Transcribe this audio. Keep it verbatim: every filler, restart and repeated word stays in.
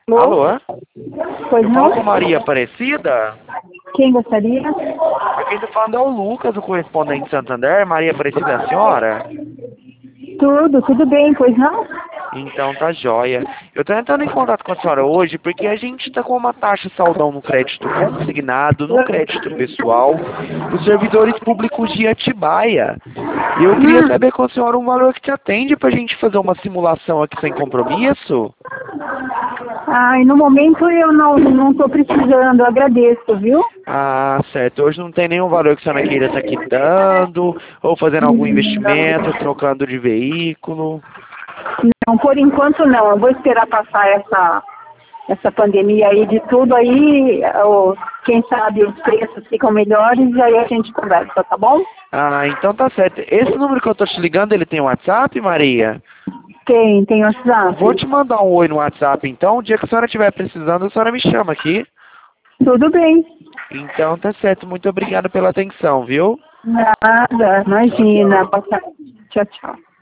Alô? Alô? Pois Eu não? falo com Maria Aparecida? Quem gostaria? Quem tá falando é o Lucas, o correspondente de Santander. Maria Aparecida é a senhora? Tudo, tudo bem, pois não? Então tá jóia. Eu tô entrando em contato com a senhora hoje porque a gente tá com uma taxa saldão no crédito consignado, no crédito pessoal, dos servidores públicos de Atibaia. E eu queria Hum. saber com a senhora um valor que te atende pra gente fazer uma simulação aqui sem compromisso. Ai, no momento eu não não estou precisando, eu agradeço, viu? Ah, certo. Hoje não tem nenhum valor que a senhora queira estar quitando, ou fazendo algum Hum, investimento, trocando de veículo. Não, por enquanto não. Eu vou esperar passar essa, essa pandemia aí de tudo aí, ou, quem sabe os preços ficam melhores e aí a gente conversa, tá bom? Ah, então tá certo. Esse número que eu tô te ligando, ele tem WhatsApp, Maria? Tem, tem WhatsApp. Vou te mandar um oi no WhatsApp, então. O dia que a senhora estiver precisando, a senhora me chama aqui. Tudo bem. Então tá certo. Muito obrigado pela atenção, viu? Nada, Tchau, imagina. tchau. Boa tarde. Tchau, tchau.